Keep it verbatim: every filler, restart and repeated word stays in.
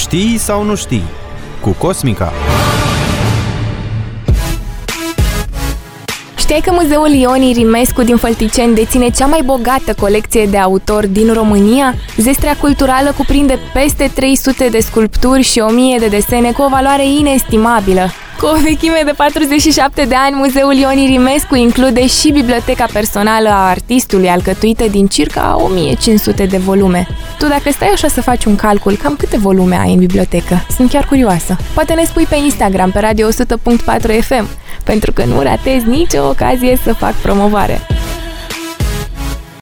Știi sau nu știi? Cu Cosmica. Știai că Muzeul Ion Irimescu din Fălticeni deține cea mai bogată colecție de autori din România? Zestrea culturală cuprinde peste trei sute de sculpturi și o mie de desene cu o valoare inestimabilă. Cu o vechime de patruzeci și șapte de ani, Muzeul Ion Irimescu include și biblioteca personală a artistului, alcătuită din circa o mie cinci sute de volume. Tu, dacă stai așa să faci un calcul, cam câte volume ai în bibliotecă? Sunt chiar curioasă. Poate ne spui pe Instagram, pe radio o sută punct patru F M, pentru că nu ratezi nicio ocazie să fac promovare.